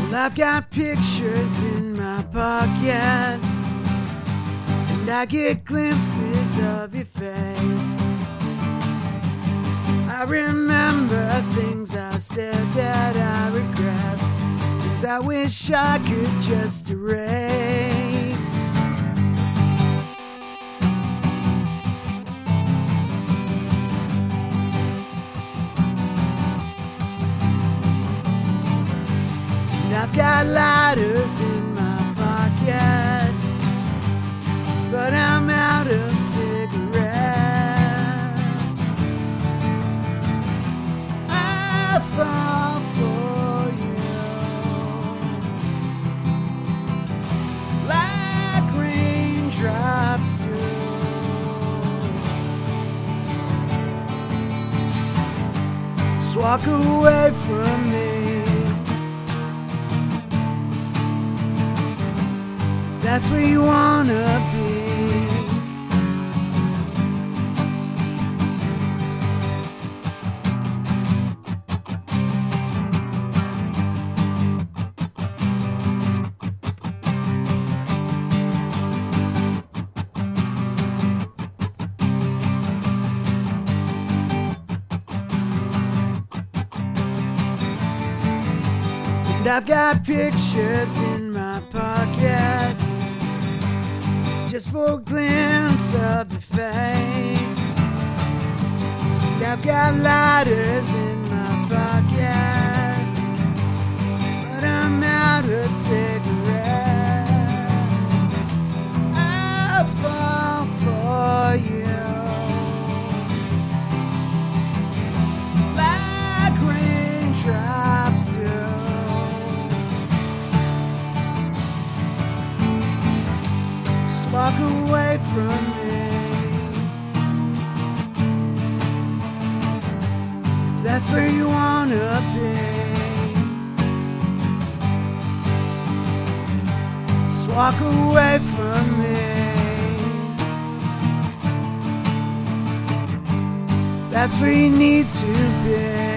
Well, I've got pictures in my pocket, and I get glimpses of your face. I remember things I said that I regret, things I wish I could just erase. And I've got lighters in my pocket, but I'm out of cigarettes. I fall for you like raindrops do. Just walk away from me. That's where you wanna be. And I've got pictures in my pocket, just for a glimpse of your face. And I've got lighters in my pocket, but I'm out of cigarettes. I fall for you like raindrops do. Walk away from me. If that's where you wanna be, just walk away from me. If that's where you need to be.